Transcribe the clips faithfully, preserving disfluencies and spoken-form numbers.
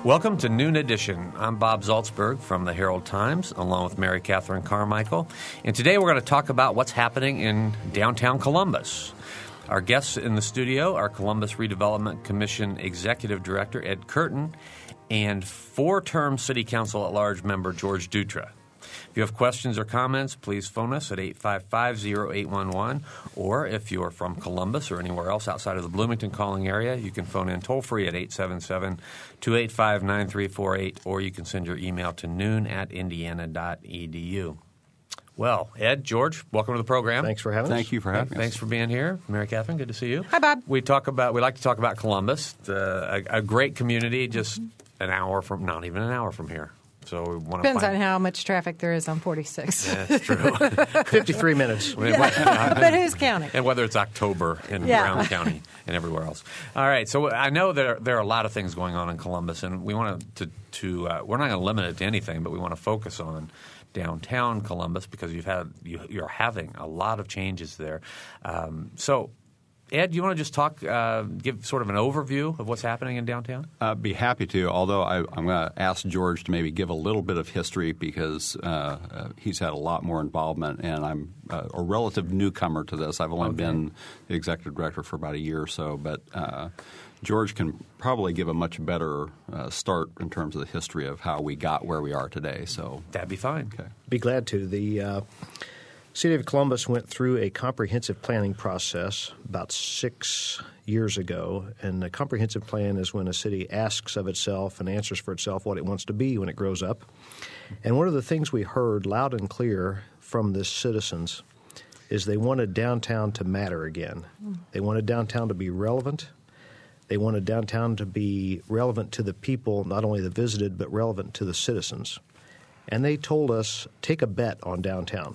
Welcome to Noon Edition. I'm Bob Zaltzberg from the Herald Times, along with Mary Catherine Carmichael. And today we're going to talk about what's happening in downtown Columbus. Our guests in the studio are Columbus Redevelopment Commission Executive Director Ed Curtin and four-term City Council at-large member George Dutra. If you have questions or comments, please phone us at eight five five, oh eight one one, or if you're from Columbus or anywhere else outside of the Bloomington calling area, you can phone in toll-free at eight seven seven, two eight five, nine three four eight, or you can send your email to noon at indiana dot e d u. Well, Ed, George, welcome to the program. Thanks for having Thank us. Thank you for having us. Thanks for being here. Mary Catherine, good to see you. Hi, Bob. We talk about we like to talk about Columbus, the, a, a great community, just an hour from, not even an hour from here. So we want Depends to find, on how much traffic there is on forty-six. Yeah, that's true. fifty-three minutes. But who's counting? And whether it's October in Yeah. Brown County and everywhere else. All right. So I know there there are a lot of things going on in Columbus, and we want to to uh, we're not going to limit it to anything, but we want to focus on downtown Columbus because you've had you, you're having a lot of changes there. Um, so. Ed, do you want to just talk, uh, give sort of an overview of what's happening in downtown? I'd be happy to, although I, I'm going to ask George to maybe give a little bit of history because uh, uh, he's had a lot more involvement, and I'm uh, a relative newcomer to this. I've only Okay. been the executive director for about a year or so, but uh, George can probably give a much better uh, start in terms of the history of how we got where we are today. So That'd be fine. Okay. Be glad to. The uh, City of Columbus went through a comprehensive planning process about six years ago, and a comprehensive plan is when a city asks of itself and answers for itself what it wants to be when it grows up. And one of the things we heard loud and clear from the citizens is they wanted downtown to matter again. They wanted downtown to be relevant. They wanted downtown to be relevant to the people, not only the visited, but relevant to the citizens. And they told us, take a bet on downtown.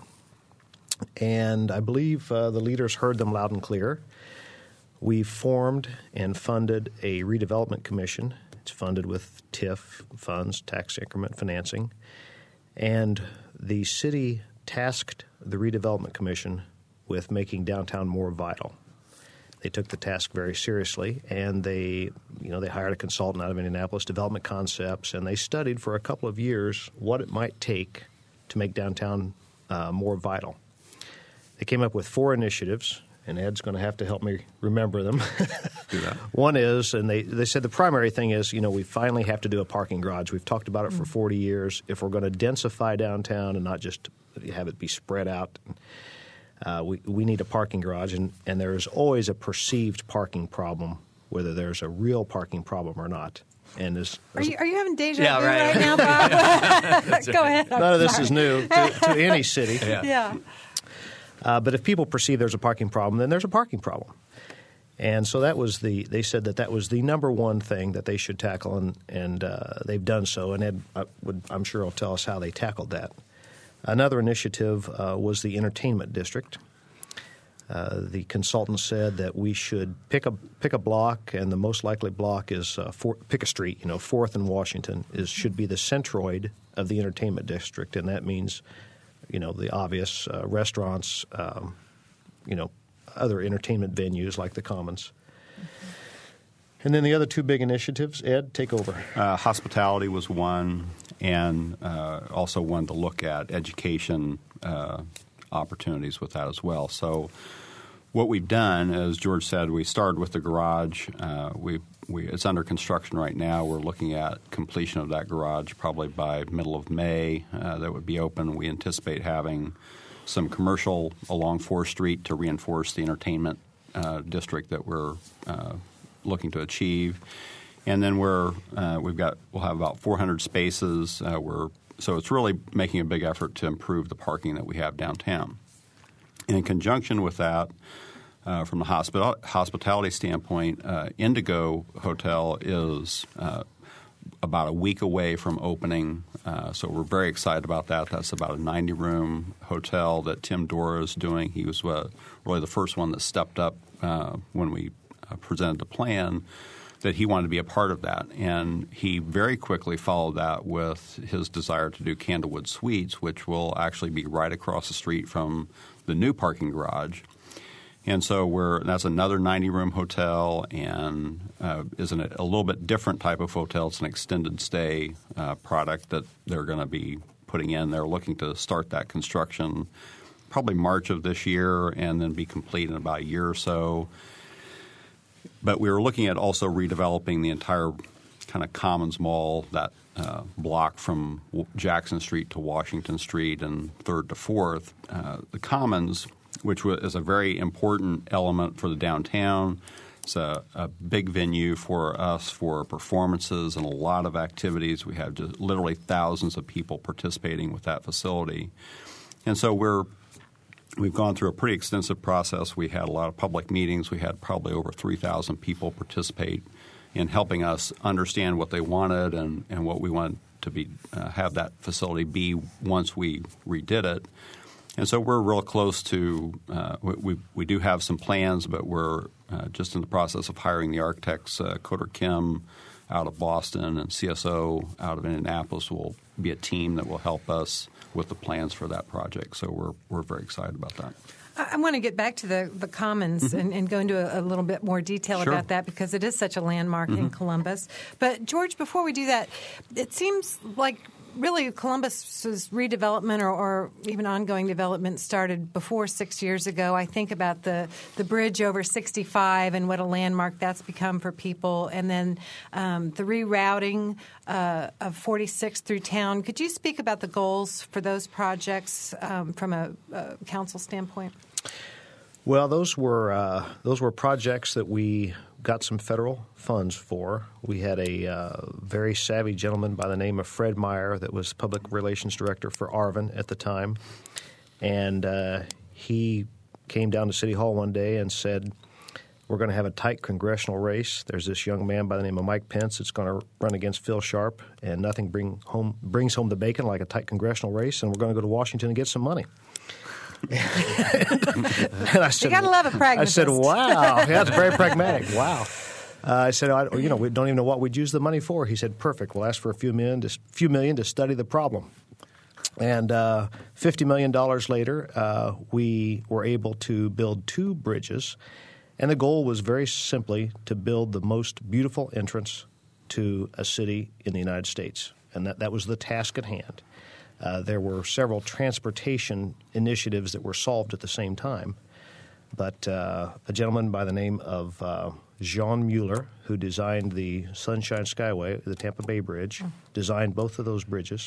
And I believe uh, the leaders heard them loud and clear. We formed and funded a redevelopment commission. It's funded with T I F funds, tax increment financing. And the city tasked the redevelopment commission with making downtown more vital. They took the task very seriously, and they, you know, they hired a consultant out of Indianapolis, Development Concepts, and they studied for a couple of years what it might take to make downtown uh, more vital. They came up with four initiatives, and Ed's going to have to help me remember them. Do that. One is, and they, they said the primary thing is, you know, we finally have to do a parking garage. We've talked about it for forty years. If we're going to densify downtown and not just have it be spread out, uh, we, we need a parking garage. And, and there is always a perceived parking problem, whether there's a real parking problem or not. And as, Are you, are you having deja Yeah, vu right. right, now, Bob? Go ahead. I'm none of this sorry. is new to, to any city. Yeah. Yeah. Uh, but if people perceive there's a parking problem, then there's a parking problem. And so that was the – they said that that was the number one thing that they should tackle, and, and uh, they've done so. And Ed uh, would, I'm sure will tell us how they tackled that. Another initiative uh, was the entertainment district. Uh, the consultant said that we should pick a pick a block, and the most likely block is uh, for, pick a street. You know, Fourth and Washington is should be the centroid of the entertainment district, and that means – you know, the obvious uh, restaurants, um, you know, other entertainment venues like the Commons. And then the other two big initiatives, Ed, take over. Uh, hospitality was one, and uh, also one to look at education uh, opportunities with that as well. So what we've done, as George said, we started with the garage. Uh, we we it's under construction right now. We're looking at completion of that garage probably by middle of May. Uh, that would be open. We anticipate having some commercial along fourth Street to reinforce the entertainment uh, district that we're uh, looking to achieve. And then we're uh, we've got we'll have about four hundred spaces. Uh, we're so it's really making a big effort to improve the parking that we have downtown. And in conjunction with that, uh, from the hospital, hospitality standpoint, uh, Indigo Hotel is uh, about a week away from opening, uh, so we're very excited about that. That's about a ninety-room hotel that Tim Dora is doing. He was uh, really the first one that stepped up uh, when we uh, presented the plan that he wanted to be a part of that. And he very quickly followed that with his desire to do Candlewood Suites, which will actually be right across the street from the new parking garage. And so we're that's another ninety-room hotel, and uh, is an, a little bit different type of hotel. It's an extended stay uh, product that they're going to be putting in. They're looking to start that construction probably March of this year and then be complete in about a year or so. But we were looking at also redeveloping the entire kind of Commons Mall, that uh, block from Jackson Street to Washington Street and third to fourth. Uh, the Commons, which is a very important element for the downtown. It's a, a big venue for us for performances and a lot of activities. We have just literally thousands of people participating with that facility. And so we're we've gone through a pretty extensive process. We had a lot of public meetings. We had probably over three thousand people participate in helping us understand what they wanted and, and what we wanted to be uh, have that facility be once we redid it. And so we're real close to uh, – we, we do have some plans, but we're uh, just in the process of hiring the architects. uh, Coder Kim out of Boston and C S O out of Indianapolis will be a team that will help us with the plans for that project. So we're we're very excited about that. I want to get back to the, the Commons mm-hmm. and, and go into a, a little bit more detail sure. about that because it is such a landmark mm-hmm. in Columbus. But, George, before we do that, it seems like really Columbus's redevelopment or, or even ongoing development started before six years ago. I think about the, the bridge over sixty-five and what a landmark that's become for people, and then um, the rerouting uh, of forty-six through town. Could you speak about the goals for those projects um, from a, a council standpoint? Well, those were uh, those were projects that we got some federal funds for. We had a uh, very savvy gentleman by the name of Fred Meyer that was public relations director for Arvin at the time, and uh, he came down to City Hall one day and said, "We're going to have a tight congressional race. There's this young man by the name of Mike Pence that's going to run against Phil Sharp, and nothing bring home brings home the bacon like a tight congressional race, and we're going to go to Washington and get some money." and I said, you gotta love a pragmatist. I said, "Wow, yeah, that's very pragmatic. Wow." Uh, I said, I, "You know, we don't even know what we'd use the money for." He said, "Perfect. We'll ask for a few million, to, few million to study the problem." And uh, fifty million dollars later, uh, we were able to build two bridges, and the goal was very simply to build the most beautiful entrance to a city in the United States, and that, that was the task at hand. Uh, there were several transportation initiatives that were solved at the same time. But uh, a gentleman by the name of uh, Jean Mueller, who designed the Sunshine Skyway, the Tampa Bay Bridge, mm. designed both of those bridges.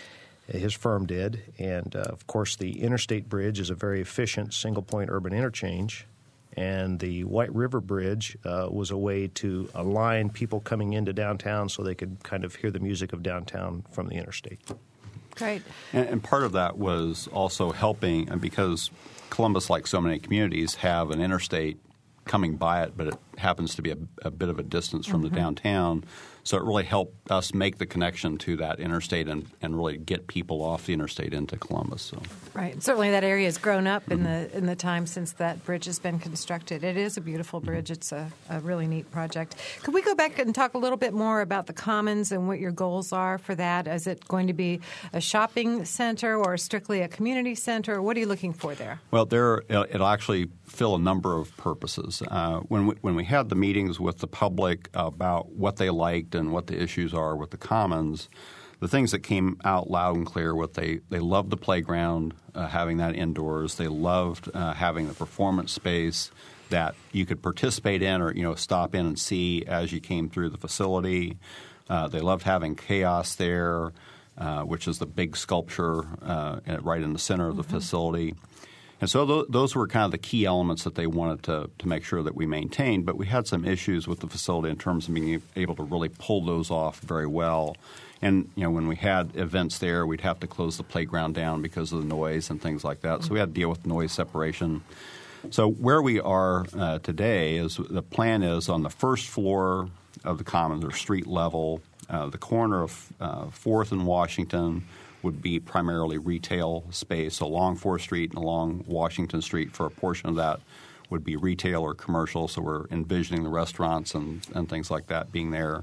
His firm did. And, uh, of course, the Interstate Bridge is a very efficient single-point urban interchange. And the White River Bridge uh, was a way to align people coming into downtown so they could kind of hear the music of downtown from the interstate. Great. And, and part of that was also helping, and because Columbus, like so many communities, have an interstate coming by it, but it happens to be a, a bit of a distance from mm-hmm. the downtown. So it really helped us make the connection to that interstate and, and really get people off the interstate into Columbus. So. Right. Certainly that area has grown up in the in the time since that bridge has been constructed. It is a beautiful bridge. It's a, a really neat project. Could we go back and talk a little bit more about the Commons and what your goals are for that? Is it going to be a shopping center or strictly a community center? What are you looking for there? Well, there it'll actually fill a number of purposes. Uh, when we, when we had the meetings with the public about what they liked and what the issues are with the Commons, the things that came out loud and clear, what they, they loved the playground, uh, having that indoors. They loved uh, having the performance space that you could participate in or, you know, stop in and see as you came through the facility. Uh, they loved having Chaos there, uh, which is the big sculpture uh, right in the center of the mm-hmm. facility. And so th- those were kind of the key elements that they wanted to, to make sure that we maintained. But we had some issues with the facility in terms of being able to really pull those off very well. And, you know, when we had events there, we'd have to close the playground down because of the noise and things like that. So we had to deal with noise separation. So where we are uh, today is the plan is on the first floor of the Commons or street level, uh, the corner of uh, fourth and Washington would be primarily retail space. So along fourth Street and along Washington Street for a portion of that would be retail or commercial. So we're envisioning the restaurants and, and things like that being there.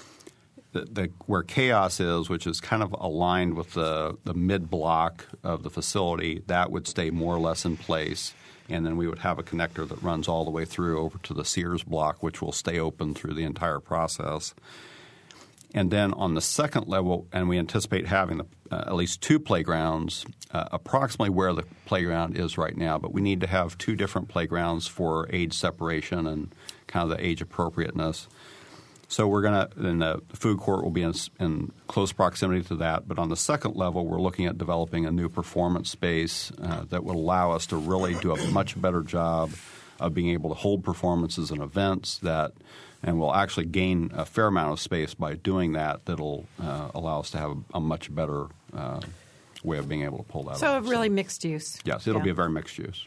The, the, where Chaos is, which is kind of aligned with the, the mid-block of the facility, that would stay more or less in place. and then we would have a connector that runs all the way through over to the Sears block, which will stay open through the entire process. And then on the second level, and we anticipate having the, uh, at least two playgrounds, uh, approximately where the playground is right now. But we need to have two different playgrounds for age separation and kind of the age appropriateness. So we're going to – and the food court will be in, in close proximity to that. But on the second level, we're looking at developing a new performance space uh, that would allow us to really do a much better job of being able to hold performances and events that – and we'll actually gain a fair amount of space by doing that that'll uh, allow us to have a, a much better uh, way of being able to pull that so off. So really mixed use. Yes, it'll yeah. be a very mixed use.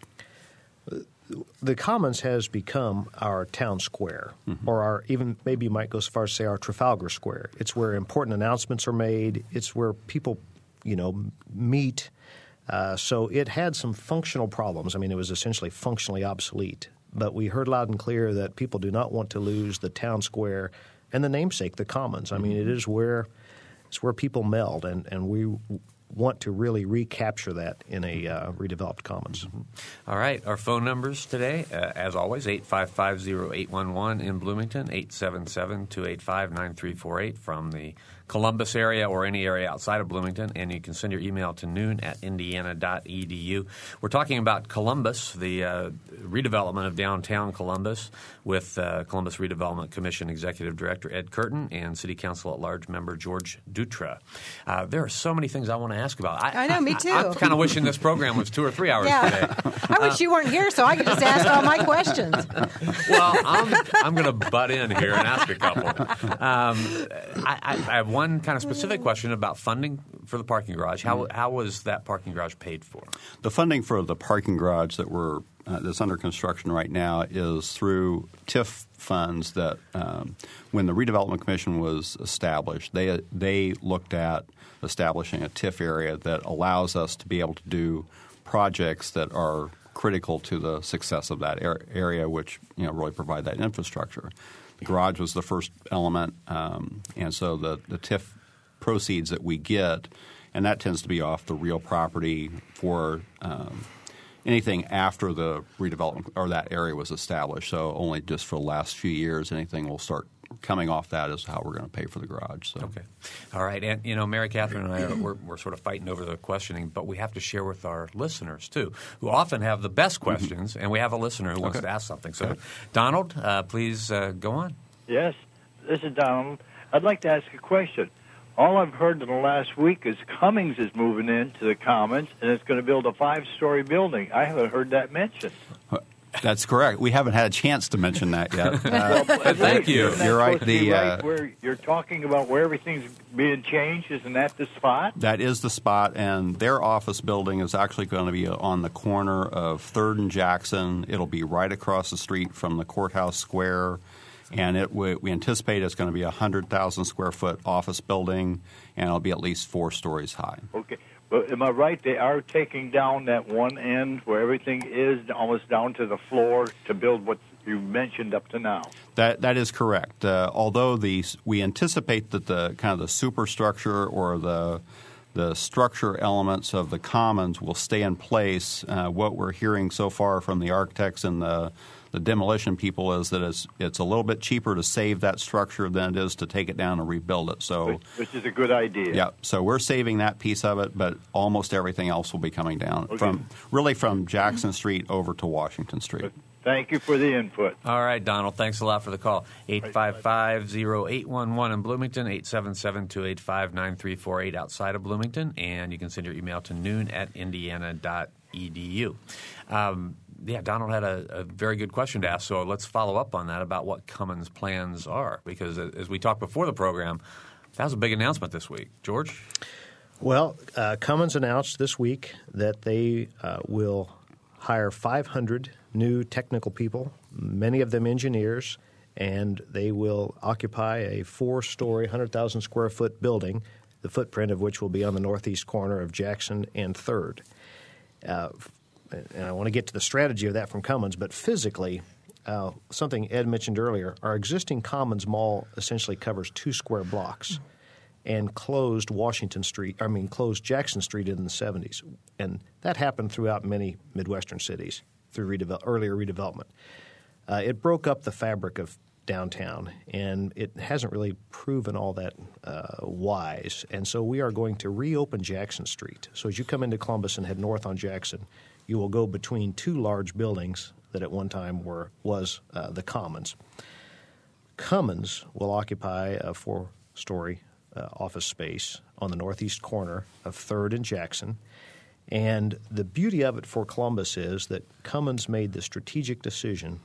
The Commons has become our town square, mm-hmm. or our even maybe you might go so far as to say our Trafalgar Square. It's where important announcements are made. It's where people, you know, meet. Uh, so it had some functional problems. I mean, it was essentially functionally obsolete. But we heard loud and clear that people do not want to lose the town square and the namesake, the Commons. I mean, it is where it's where people meld, and, and we want to really recapture that in a uh, redeveloped Commons. Mm-hmm. All right. Our phone numbers today, uh, as always, eight five five, zero eight one one in Bloomington, eight seven seven, two eight five, nine three four eight from the Columbus area or any area outside of Bloomington, and you can send your email to noon at indiana dot e d u. We're talking about Columbus, the uh, redevelopment of downtown Columbus, with uh, Columbus Redevelopment Commission Executive Director Ed Curtin and City Council at Large Member George Dutra. Uh, there are so many things I want to ask about. I, I know, me too. I, I'm kind of wishing this program was two or three hours yeah. today. I wish you weren't here so I could just ask all my questions. Well, I'm, I'm going to butt in here and ask a couple. Um, I, I, I have one kind of specific question about funding for the parking garage. How how was that parking garage paid for? The funding for the parking garage that we're uh, that's under construction right now is through T I F funds that um, when the Redevelopment Commission was established, they they looked at establishing a T I F area that allows us to be able to do projects that are critical to the success of that area, which you know really provide that infrastructure. The garage was the first element, um, and so the, the T I F proceeds that we get, and that tends to be off the real property for um, anything after the redevelopment or that area was established. So only just for the last few years, anything will start coming off that is how we're going to pay for the garage. So. Okay. All right. And, you know, Mary Catherine and I, are, we're, we're sort of fighting over the questioning, but we have to share with our listeners, too, who often have the best questions, mm-hmm. and we have a listener who wants okay. to ask something. So, Donald, uh, please uh, go on. Yes, this is Donald. I'd like to ask a question. All I've heard in the last week is Cummings is moving into the Commons, and it's going to build a five-story building. I haven't heard that mentioned. That's correct. We haven't had a chance to mention that yet. Uh, well, thank you. Isn't that You're right. supposed to be The right uh, where you're talking about where everything's being changed. Isn't that the spot? that is the spot, and their office building is actually going to be on the corner of third and Jackson. It'll be right across the street from the courthouse square, and it we, we anticipate it's going to be a one hundred thousand square foot office building, and it'll be at least four stories high. Okay. But am I right? They are taking down that one end where everything is almost down to the floor to build what you mentioned up to now. That that is correct. Uh, although the we anticipate that the kind of the superstructure or the the structure elements of the Commons will stay in place. Uh, what we're hearing so far from the architects and the the demolition people is that it's it's a little bit cheaper to save that structure than it is to take it down and rebuild it. So, which, which is a good idea. Yeah. So we're saving that piece of it, but almost everything else will be coming down okay. from really from Jackson Street over to Washington Street. Thank you for the input. All right, Donald. Thanks a lot for the call. eight five five, zero eight one one in Bloomington, eight seven seven, two eight five, nine three four eight outside of Bloomington. And you can send your email to noon at indiana dot e d u. Um, yeah, Donald had a, a very good question to ask, so let's follow up on that about what Cummins' plans are. Because as we talked before the program, that was a big announcement this week. George? Well, uh, Cummins announced this week that they uh, will hire five hundred new technical people, many of them engineers, and they will occupy a four-story, one hundred thousand square foot building, the footprint of which will be on the northeast corner of Jackson and third. Uh, and I want to get to the strategy of that from Cummins, but physically, uh, something Ed mentioned earlier, our existing Commons Mall essentially covers two square blocks and closed Washington Street, I mean closed Jackson Street in the seventies. And that happened throughout many Midwestern cities. through redevel- earlier redevelopment. Uh, it broke up the fabric of downtown, and it hasn't really proven all that uh, wise. And so we are going to reopen Jackson Street. So as you come into Columbus and head north on Jackson, you will go between two large buildings that at one time were was uh, the Commons. Cummins will occupy a four-story uh, office space on the northeast corner of third and Jackson. And the beauty of it for Columbus is that Cummins made the strategic decision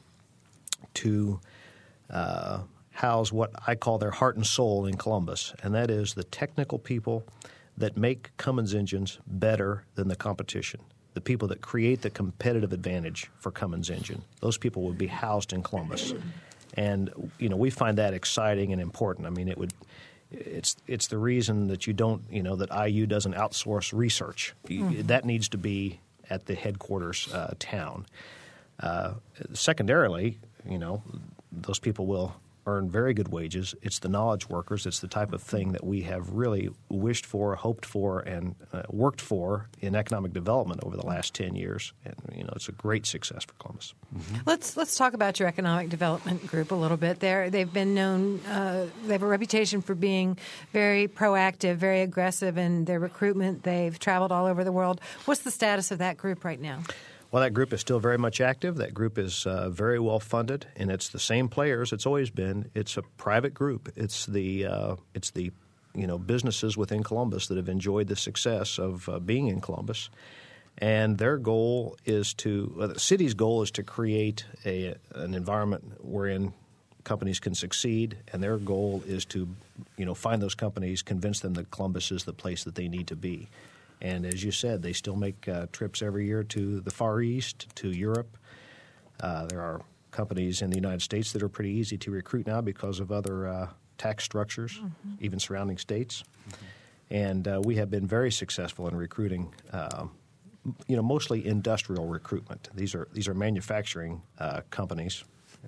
to uh, house what I call their heart and soul in Columbus, and that is the technical people that make Cummins engines better than the competition, the people that create the competitive advantage for Cummins engine. Those people would be housed in Columbus. And, you know, we find that exciting and important. I mean, it would it's it's the reason that you don't, you know, that I U doesn't outsource research. Mm-hmm. That needs to be at the headquarters uh, town. Uh, secondarily, you know, those people will earn very good wages. It's the knowledge workers. It's the type of thing that we have really wished for, hoped for, and uh, worked for in economic development over the last ten years. And, you know, it's a great success for Columbus. Mm-hmm. Let's let's talk about your economic development group a little bit. There, they've been known. Uh, they have a reputation for being very proactive, very aggressive in their recruitment. They've traveled all over the world. What's the status of that group right now? Well, that group is still very much active. That group is uh, very well funded, and it's the same players it's always been. It's a private group. It's the uh, it's the you know businesses within Columbus that have enjoyed the success of uh, being in Columbus, and their goal is to uh, the city's goal is to create a an environment wherein companies can succeed, and their goal is to you know find those companies, convince them that Columbus is the place that they need to be. And as you said, they still make uh, trips every year to the Far East, to Europe. Uh, there are companies in the United States that are pretty easy to recruit now because of other uh, tax structures, mm-hmm. even surrounding states. Mm-hmm. And uh, we have been very successful in recruiting, uh, you know, mostly industrial recruitment. These are these are manufacturing uh, companies.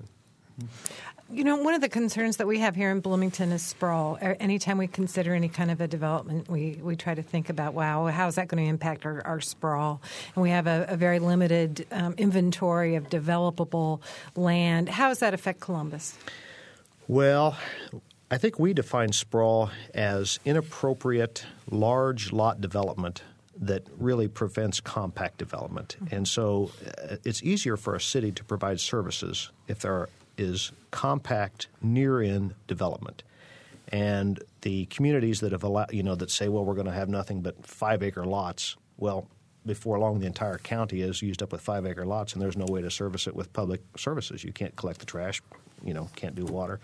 You know, one of the concerns that we have here in Bloomington is sprawl. Anytime we consider any kind of a development, we, we try to think about, wow, how is that going to impact our, our sprawl? And we have a, a very limited um, inventory of developable land. How does that affect Columbus? Well, I think we define sprawl as inappropriate large lot development that really prevents compact development. Mm-hmm. And so uh, it's easier for a city to provide services if there are is compact, near-in development. And the communities that have allowed, you know, that say, well, we're going to have nothing but five-acre lots, well, before long the entire county is used up with five-acre lots, and there's no way to service it with public services. You can't collect the trash, you know, can't do water.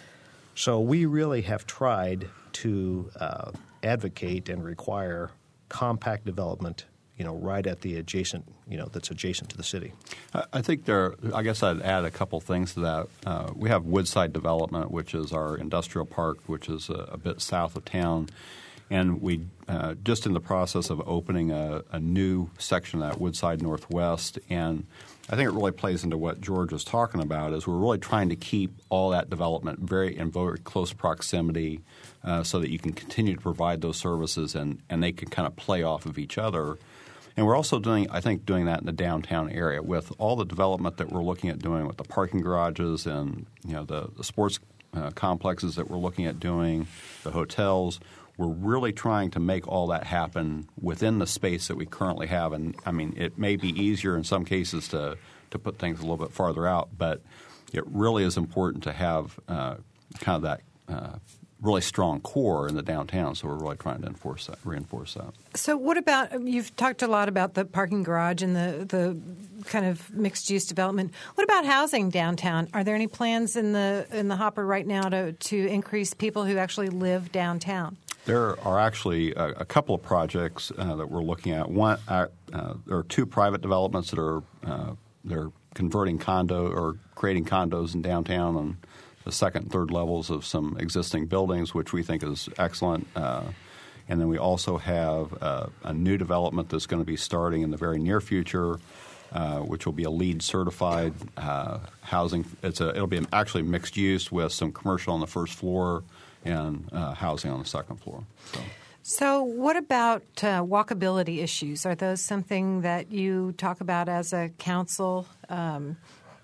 So we really have tried to uh, advocate and require compact development, you know, right at the adjacent, you know, that's adjacent to the city. I think there – I guess I'd add a couple things to that. Uh, we have Woodside Development, which is our industrial park, which is a, a bit south of town. And we uh, just in the process of opening a, a new section of that, Woodside Northwest. And I think it really plays into what George was talking about is we're really trying to keep all that development very in very close proximity uh, so that you can continue to provide those services and, and they can kind of play off of each other. And we're also doing, I think, doing that in the downtown area with all the development that we're looking at doing with the parking garages and, you know, the, the sports uh, complexes that we're looking at doing, the hotels. We're really trying to make all that happen within the space that we currently have. And, I mean, it may be easier in some cases to, to put things a little bit farther out, but it really is important to have uh, kind of that uh, really strong core in the downtown, so we're really trying to enforce that, reinforce that. So what about – you've talked a lot about the parking garage and the, the kind of mixed-use development. What about housing downtown? Are there any plans in the in the hopper right now to, to increase people who actually live downtown? There are actually a, a couple of projects uh, that we're looking at. One, uh, uh, there are two private developments that are uh, they're converting condo or creating condos in downtown on the second and third levels of some existing buildings, which we think is excellent. Uh, and then we also have uh, a new development that's going to be starting in the very near future, uh, which will be a LEED certified uh, housing. It's a, it'll be actually mixed use with some commercial on the first floor and uh, housing on the second floor. So. So what about uh, walkability issues? Are those something that you talk about as a council? Um,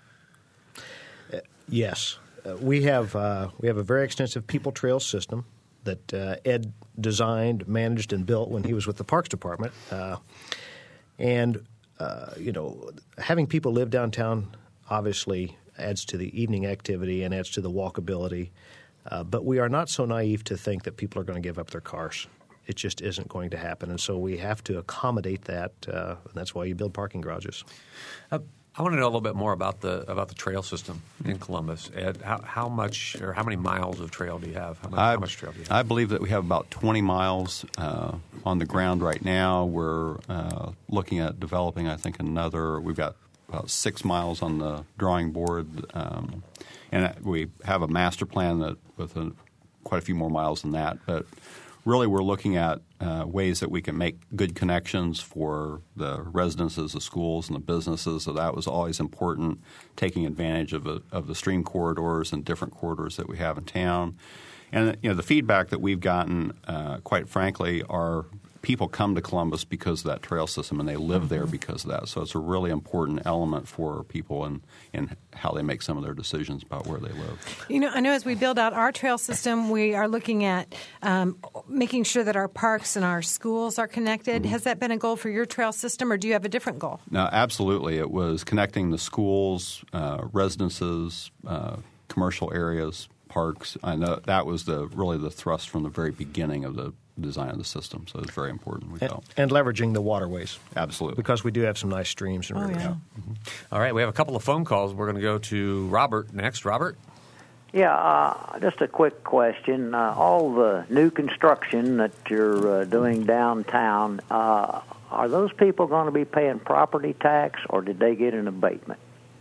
uh, yes. Uh, we have uh, we have a very extensive people trail system that uh, Ed designed, managed, and built when he was with the Parks Department. Uh, and, uh, you know, having people live downtown obviously adds to the evening activity and adds to the walkability. Uh, but we are not so naive to think that people are going to give up their cars. It just isn't going to happen. And so we have to accommodate that. Uh, and that's why you build parking garages. Uh, I want to know a little bit more about the about the trail system in Columbus. Ed, how, how much or how many miles of trail do you have? How much, I, how much trail do you have? I believe that we have about twenty miles uh, on the ground right now. We're uh, looking at developing, I think, another – we've got about six miles on the drawing board. Um, and we have a master plan that with a, quite a few more miles than that. But really we're looking at uh, ways that we can make good connections for the residences, the schools, and the businesses. So that was always important, taking advantage of, a, of the stream corridors and different corridors that we have in town. And you know, the feedback that we've gotten, uh, quite frankly, are people come to Columbus because of that trail system, and they live mm-hmm. there because of that. So it's a really important element for people in, in how they make some of their decisions about where they live. You know, I know as we build out our trail system, we are looking at um, making sure that our parks and our schools are connected. Mm-hmm. Has that been a goal for your trail system, or do you have a different goal? No, absolutely. It was connecting the schools, uh, residences, uh, commercial areas, parks. I know that was the really the thrust from the very beginning of the design of the system. So it's very important, we and, felt. And leveraging the waterways. Absolutely. Because we do have some nice streams and oh, rivers. Yeah. Mm-hmm. All right, we have a couple of phone calls. We're going to go to Robert next. Robert? Yeah, uh, just a quick question. Uh, all the new construction that you're uh, doing downtown, uh, are those people going to be paying property tax, or did they get an abatement?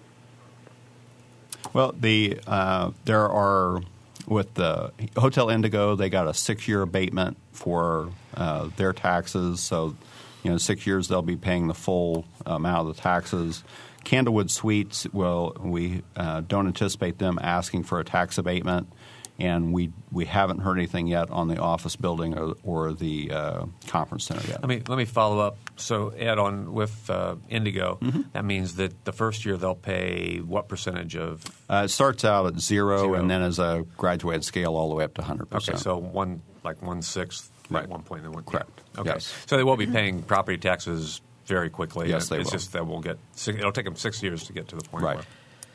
Well, the uh, there are with the Hotel Indigo, they got a six-year abatement for uh, their taxes. So, you know, six years they'll be paying the full amount of the taxes. Candlewood Suites, well, we uh, don't anticipate them asking for a tax abatement, and we we haven't heard anything yet on the office building or, or the uh, conference center yet. Let me let me follow up. So, Ed, on with uh, Indigo, mm-hmm. that means that the first year they'll pay what percentage of? Uh, it starts out at zero, zero, and then as a graduated scale all the way up to one hundred percent. Okay, so one like one sixth right. at one point. They went, correct. Okay, yes. So they will be paying property taxes very quickly. Yes, they it's will. just that we'll get. It'll take them six years to get to the point. Right. Where,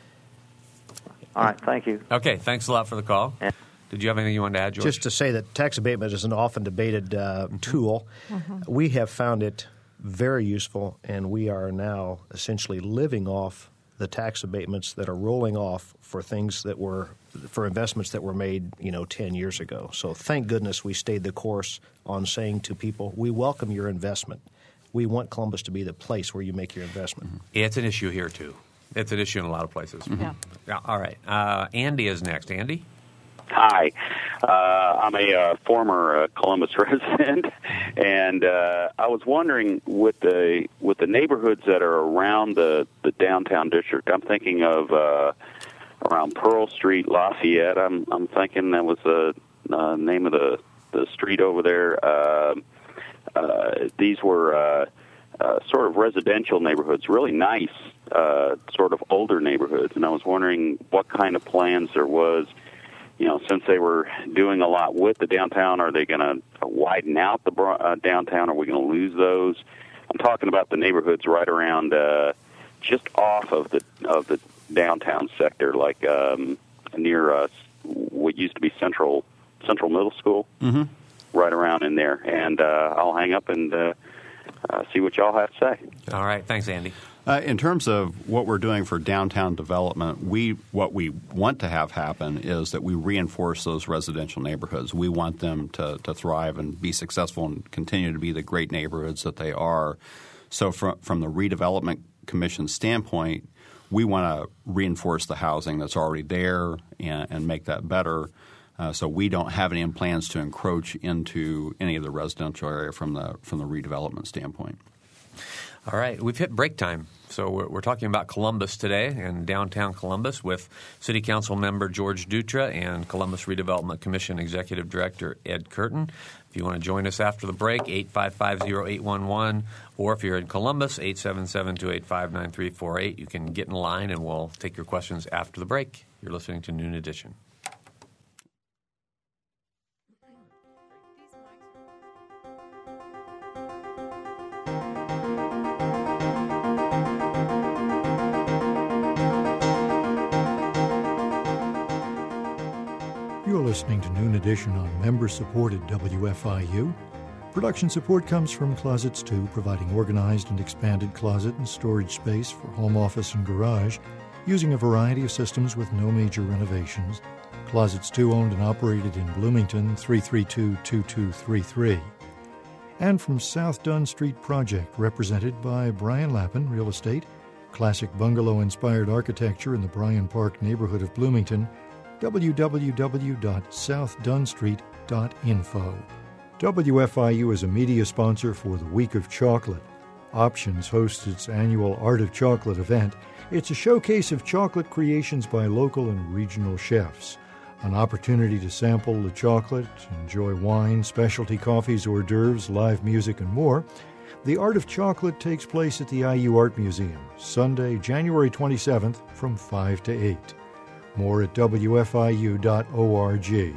All right, thank you. okay, thanks a lot for the call. Yeah. Did you have anything you wanted to add, George? Just to say that tax abatement is an often debated uh, mm-hmm. tool. Mm-hmm. We have found it very useful, and we are now essentially living off the tax abatements that are rolling off for things that were for investments that were made, you know, ten years ago. So thank goodness we stayed the course on saying to people, we welcome your investment. We want Columbus to be the place where you make your investment. Mm-hmm. It's an issue here, too. It's an issue in a lot of places. Mm-hmm. Yeah. yeah. All right. Uh, Andy is next. Andy? Hi, uh, I'm a uh, former uh, Columbus resident, and uh, I was wondering with the with the neighborhoods that are around the, the downtown district. I'm thinking of uh, around Pearl Street, Lafayette. I'm I'm thinking that was the uh, name of the, the street over there. Uh, uh, these were uh, uh, sort of residential neighborhoods, really nice, uh, sort of older neighborhoods, and I was wondering what kind of plans there was. You know, since they were doing a lot with the downtown, are they going to widen out the uh, downtown? Are we going to lose those? I'm talking about the neighborhoods right around, uh, just off of the of the downtown sector, like um, near uh, what used to be Central Central Middle School, mm-hmm. right around in there. And uh, I'll hang up and uh, uh, see what y'all have to say. All right, thanks, Andy. Uh, in terms of what we're doing for downtown development, we what we want to have happen is that we reinforce those residential neighborhoods. We want them to, to thrive and be successful and continue to be the great neighborhoods that they are. So from, from the Redevelopment Commission standpoint, we want to reinforce the housing that's already there and, and make that better. Uh, so we don't have any plans to encroach into any of the residential area from the from the redevelopment standpoint. All right, we've hit break time. So we're, we're talking about Columbus today and downtown Columbus with City Council member George Dutra and Columbus Redevelopment Commission Executive Director Ed Curtin. If you want to join us after the break, eight five five, oh eight one one, or if you're in Columbus, eight seven seven, two eight five, nine three four eight. You can get in line and we'll take your questions after the break. You're listening to Noon Edition. You're listening to Noon Edition on member-supported W F I U. Production support comes from Closets two, providing organized and expanded closet and storage space for home office and garage, using a variety of systems with no major renovations. Closets two, owned and operated in Bloomington, three three two, two two three three. And from South Dunn Street Project, represented by Brian Lappin, Real Estate, classic bungalow-inspired architecture in the Bryan Park neighborhood of Bloomington, w w w dot south dunn street dot info. W F I U is a media sponsor for the Week of Chocolate. Options hosts its annual Art of Chocolate event. It's a showcase of chocolate creations by local and regional chefs. An opportunity to sample the chocolate, enjoy wine, specialty coffees, hors d'oeuvres, live music, and more. The Art of Chocolate takes place at the I U Art Museum, Sunday, January twenty-seventh from five to eight. More at w f i u dot org.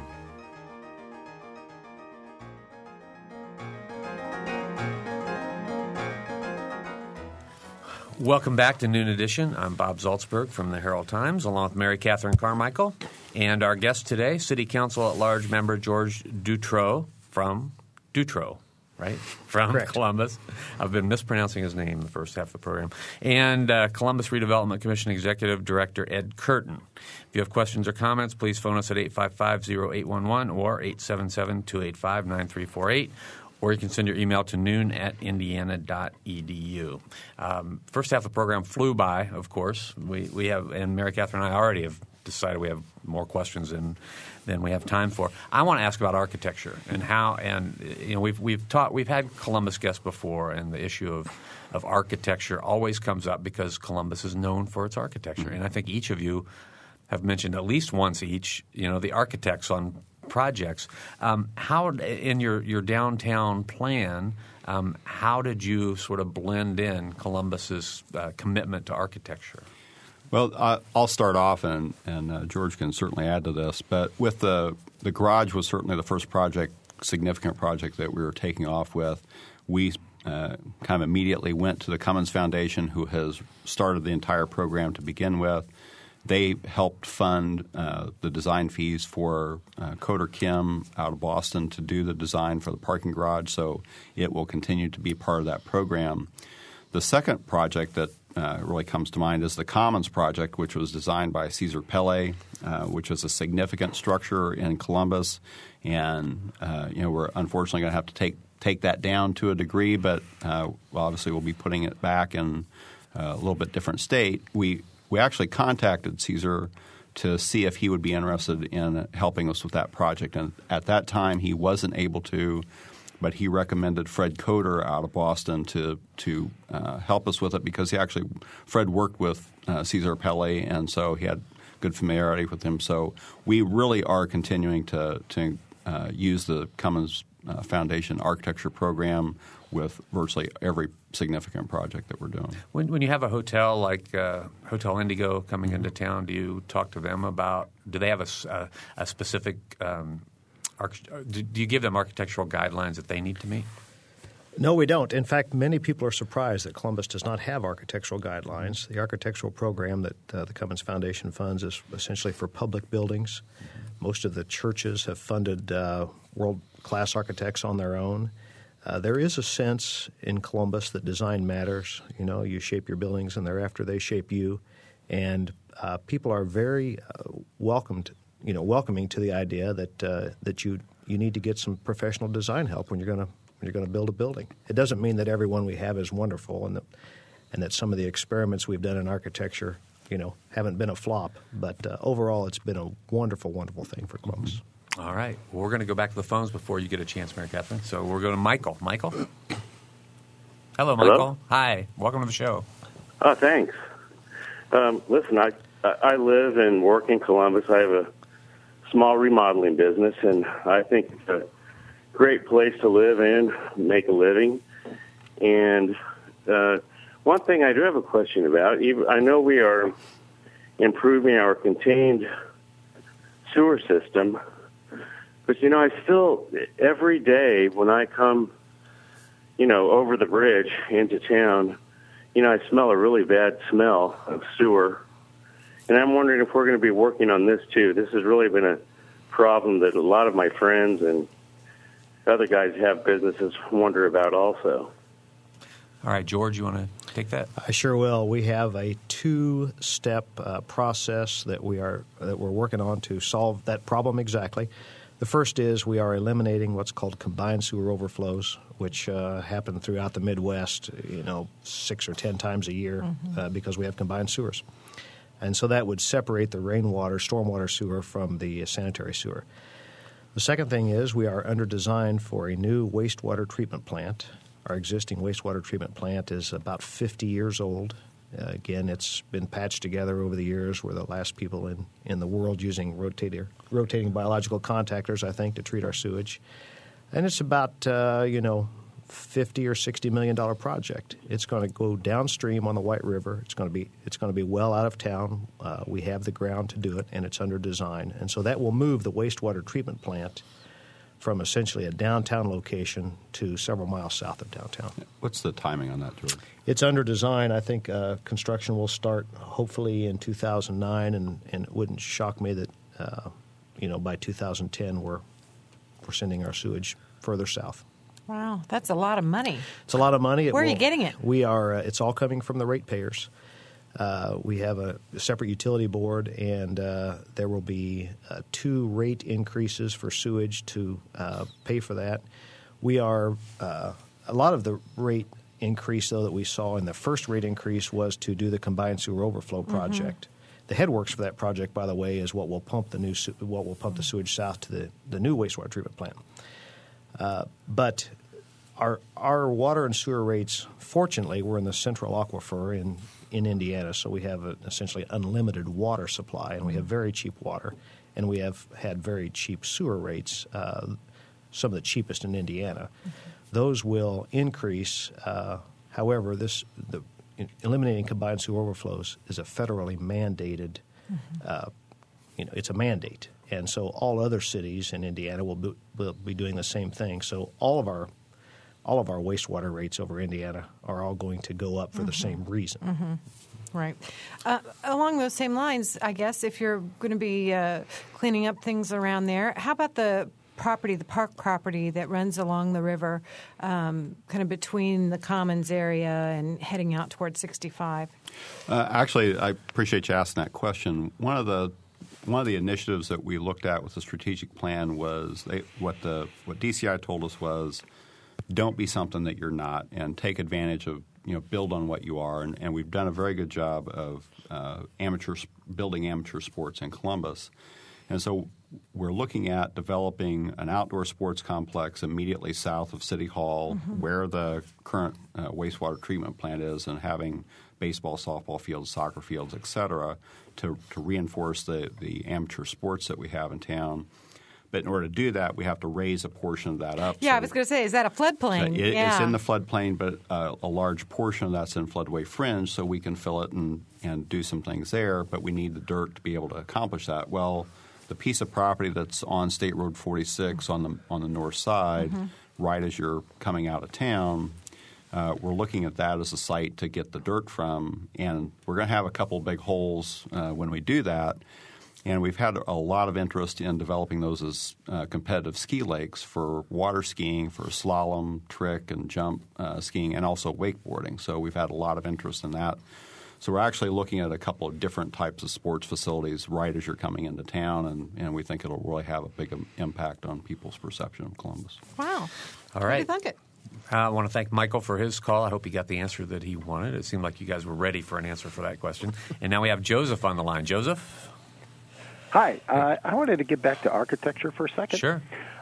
Welcome back to Noon Edition. I'm Bob Zaltsberg from the Herald Times, along with Mary Catherine Carmichael. And our guest today, City Council at Large member George Dutrow from Dutrow, right? From Correct. Columbus. I've been mispronouncing his name the first half of the program. And uh, Columbus Redevelopment Commission Executive Director Ed Curtin. If you have questions or comments, please phone us at eight five five, oh eight one one or eight seven seven, two eight five, nine three four eight. Or you can send your email to noon at indiana dot e d u. Um, first half of the program flew by, of course. We we have, and Mary Catherine and I already have decided we have more questions than than we have time for. I want to ask about architecture and how, and you know, we've we've taught we've had Columbus guests before, and the issue of of architecture always comes up because Columbus is known for its architecture, and I think each of you have mentioned at least once each, you know, the architects on projects. Um, how in your, your downtown plan, um, how did you sort of blend in Columbus's uh, commitment to architecture? Well, uh, I'll start off, and, and uh, George can certainly add to this. But with the the garage was certainly the first project, significant project that we were taking off with. We uh, kind of immediately went to the Cummins Foundation, who has started the entire program to begin with. They helped fund uh, the design fees for uh, Coder Kim out of Boston to do the design for the parking garage, so it will continue to be part of that program. The second project that uh, really comes to mind is the Commons project, which was designed by Cesar Pele, uh, which is a significant structure in Columbus. And uh, you know, we're unfortunately going to have to take take that down to a degree, but uh, obviously we'll be putting it back in uh, a little bit different state. We We actually contacted Cesar to see if he would be interested in helping us with that project. And at that time, he wasn't able to, but he recommended Fred Coder out of Boston to to uh, help us with it because he actually – Fred worked with uh, Cesar Pele, and so he had good familiarity with him. So we really are continuing to, to uh, use the Cummins uh, Foundation architecture program with virtually every significant project that we're doing. When, when you have a hotel like uh, Hotel Indigo coming into town, do you talk to them about – do they have a, a, a specific um, – do, do you give them architectural guidelines that they need to meet? No, we don't. In fact, many people are surprised that Columbus does not have architectural guidelines. The architectural program that uh, the Cummins Foundation funds is essentially for public buildings. Most of the churches have funded uh, world-class architects on their own. Uh, there is a sense in Columbus that design matters. You know, you shape your buildings and thereafter they shape you. And uh, people are very uh, welcomed, you know, welcoming to the idea that uh, that you you need to get some professional design help when you're going to when you're going to build a building. It doesn't mean that everyone we have is wonderful and that and that some of the experiments we've done in architecture, you know, haven't been a flop. But uh, overall, it's been a wonderful, wonderful thing for Columbus. Mm-hmm. All right. Well, we're going to go back to the phones before you get a chance, Mary Catherine. So we're going to Michael. Michael? Hello, Michael. Hello? Hi. Welcome to the show. Oh, thanks. Um, listen, I I live and work in Columbus. I have a small remodeling business, and I think it's a great place to live and make a living. And uh, one thing I do have a question about, even, I know we are improving our contained sewer system, but, you know, I still, every day when I come, you know, over the bridge into town, you know, I smell a really bad smell of sewer. And I'm wondering if we're going to be working on this, too. This has really been a problem that a lot of my friends and other guys have businesses wonder about also. All right, George, you want to take that? I sure will. We have a two-step uh, process that we are that we're working on to solve that problem exactly. The first is we are eliminating what's called combined sewer overflows, which uh, happen throughout the Midwest, you know, six or ten times a year mm-hmm. uh, because we have combined sewers. And so that would separate the rainwater, stormwater sewer from the sanitary sewer. The second thing is we are under design for a new wastewater treatment plant. Our existing wastewater treatment plant is about fifty years old. Uh, again, it's been patched together over the years. We're the last people in, in the world using rotating, rotating biological contactors, I think, to treat our sewage. And it's about, uh, you know, fifty or sixty million dollar project. It's going to go downstream on the White River. It's going to be it's going to be well out of town. Uh, we have the ground to do it, and it's under design. And so that will move the wastewater treatment plant from essentially a downtown location to several miles south of downtown. What's the timing on that, George? It's under design. I think uh, construction will start hopefully in two thousand nine, and, and it wouldn't shock me that uh, you know by two thousand ten we're we're sending our sewage further south. Wow, that's a lot of money. It's a lot of money. It Where are will, you getting it? We are. Uh, it's all coming from the ratepayers. Uh, we have a, a separate utility board, and uh, there will be uh, two rate increases for sewage to uh, pay for that. We are uh, a lot of the rate increase, though, that we saw in the first rate increase was to do the combined sewer overflow project. Mm-hmm. The headworks for that project, by the way, is what will pump the new what will pump the sewage south to the, the new wastewater treatment plant. Uh, but our our water and sewer rates, fortunately, we're in the central aquifer in, in Indiana, so we have a, essentially unlimited water supply, and we have very cheap water, and we have had very cheap sewer rates, uh, some of the cheapest in Indiana. Mm-hmm. Those will increase. Uh, however, this the eliminating combined sewer overflows is a federally mandated. Mm-hmm. Uh, you know, it's a mandate. And so all other cities in Indiana will be, will be doing the same thing. So all of our all of our wastewater rates over Indiana are all going to go up for mm-hmm. the same reason. Mm-hmm. Right. Uh, along those same lines, I guess, if you're going to be uh, cleaning up things around there, how about the property, the park property that runs along the river, um, kind of between the Commons area and heading out toward sixty-five? Uh, actually, I appreciate you asking that question. One of the One of the initiatives that we looked at with the strategic plan was they, what the what D C I told us was don't be something that you're not, and take advantage of, you know, build on what you are. And, and we've done a very good job of uh, amateur building amateur sports in Columbus. And so we're looking at developing an outdoor sports complex immediately south of City Hall, mm-hmm. where the current uh, wastewater treatment plant is, and having baseball, softball fields, soccer fields, et cetera, to, to reinforce the, the amateur sports that we have in town. But in order to do that, we have to raise a portion of that up. Yeah, so I was going to say, is that a floodplain? It, yeah. It's in the floodplain, but uh, a large portion of that's in floodway fringe, so we can fill it and, and do some things there, but we need the dirt to be able to accomplish that. Well, the piece of property that's on State Road forty-six on the on the north side, mm-hmm. right as you're coming out of town, uh, we're looking at that as a site to get the dirt from, and we're going to have a couple big holes uh, when we do that. And we've had a lot of interest in developing those as uh, competitive ski lakes for water skiing, for slalom, trick, and jump uh, skiing, and also wakeboarding. So we've had a lot of interest in that. So we're actually looking at a couple of different types of sports facilities right as you're coming into town, and, and we think it'll really have a big impact on people's perception of Columbus. Wow. All right. What do you think it? Uh, I want to thank Michael for his call. I hope he got the answer that he wanted. It seemed like you guys were ready for an answer for that question. And now we have Joseph on the line. Joseph? Hi. Uh, I wanted to get back to architecture for a second. Sure.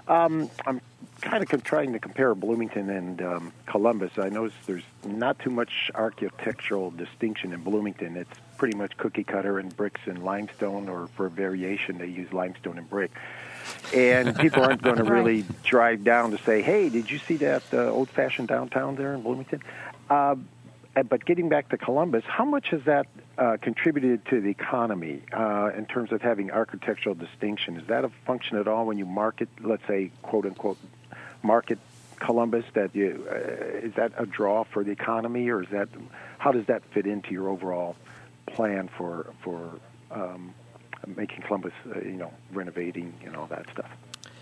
Um, I'm kind of trying to compare Bloomington and um, Columbus. I notice there's not too much architectural distinction in Bloomington. It's pretty much cookie cutter and bricks and limestone, or for variation they use limestone and brick. And people aren't going to really drive down to say, hey, did you see that uh, old-fashioned downtown there in Bloomington? Uh, but getting back to Columbus, how much has that uh, contributed to the economy uh, in terms of having architectural distinction? Is that a function at all when you market, let's say, quote-unquote, market Columbus? That you, uh, is that a draw for the economy, or is that how does that fit into your overall plan for for um, making Columbus, uh, you know, renovating and all that stuff?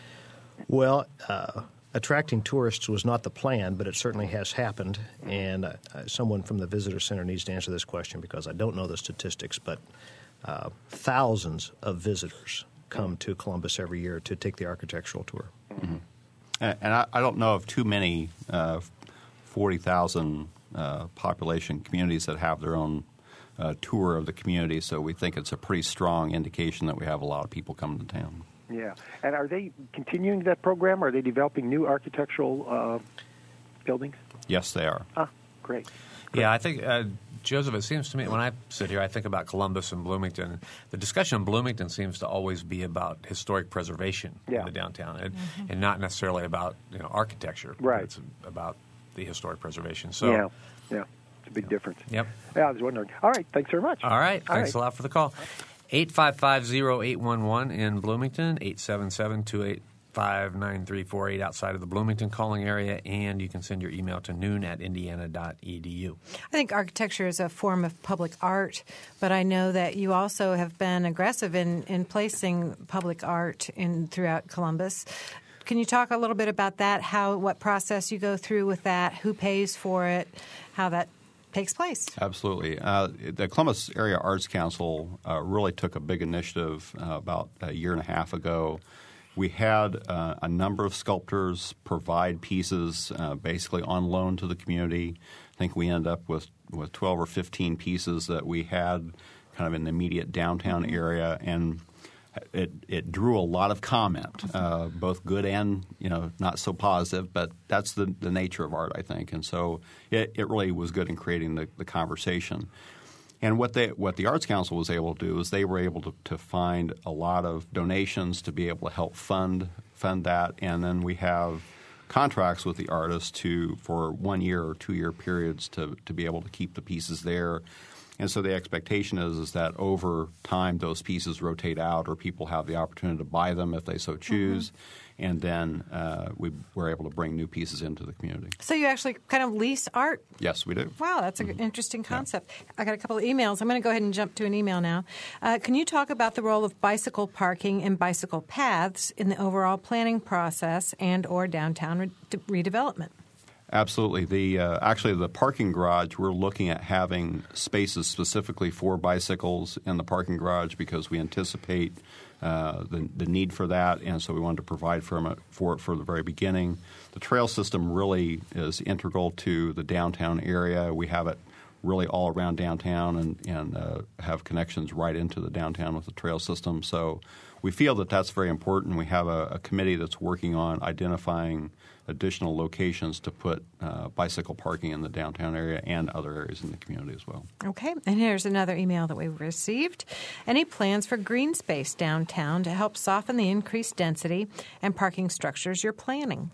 Well, uh, attracting tourists was not the plan, but it certainly has happened. And uh, someone from the Visitor Center needs to answer this question because I don't know the statistics, but uh, thousands of visitors come to Columbus every year to take the architectural tour. Mm-hmm. And, and I, I don't know of too many uh, forty thousand uh, population communities that have their own Uh, tour of the community, so we think it's a pretty strong indication that we have a lot of people coming to town. Yeah. And are they continuing that program? Are they developing new architectural uh, buildings? Yes, they are. Ah, great. great. Yeah, I think, uh, Joseph, it seems to me when I sit here, I think about Columbus and Bloomington. The discussion in Bloomington seems to always be about historic preservation yeah. in the downtown, and, mm-hmm. and not necessarily about you know architecture. Right. It's about the historic preservation. So, yeah, yeah. It's a big difference. Yep. Yeah, I was wondering. All right, thanks very much. All right, All thanks right. a lot for the call. eight five five, oh eight one one in Bloomington, eight seven seven, two eight five, nine three four eight outside of the Bloomington calling area, and you can send your email to noon at indiana dot e d u. I think architecture is a form of public art, but I know that you also have been aggressive in, in placing public art in throughout Columbus. Can you talk a little bit about that, how what process you go through with that, who pays for it, how that takes place? Absolutely. Uh, the Columbus Area Arts Council uh, really took a big initiative uh, about a year and a half ago. We had uh, a number of sculptors provide pieces uh, basically on loan to the community. I think we ended up with, with twelve or fifteen pieces that we had kind of in the immediate downtown area, and It, it drew a lot of comment, uh, both good and, you know, not so positive, but that's the, the nature of art, I think. And so it, it really was good in creating the, the conversation. And what they what the Arts Council was able to do is they were able to, to find a lot of donations to be able to help fund fund that. And then we have contracts with the artists to for one year or two year periods to, to be able to keep the pieces there. And so the expectation is, is that over time those pieces rotate out, or people have the opportunity to buy them if they so choose, mm-hmm. and then uh, we were able to bring new pieces into the community. So you actually kind of lease art? Yes, we do. Wow, that's an mm-hmm. interesting concept. Yeah. I got a couple of emails. I'm going to go ahead and jump to an email now. Uh, can you talk about the role of bicycle parking and bicycle paths in the overall planning process and or downtown re- redevelopment? Absolutely. The uh, actually the parking garage, we're looking at having spaces specifically for bicycles in the parking garage because we anticipate uh, the, the need for that, and so we wanted to provide for it for it from the very beginning. The trail system really is integral to the downtown area. We have it really all around downtown and, and uh, have connections right into the downtown with the trail system. So we feel that that's very important. We have a, a committee that's working on identifying additional locations to put uh, bicycle parking in the downtown area and other areas in the community as well. Okay. And here's another email that we received. Any plans for green space downtown to help soften the increased density and parking structures you're planning?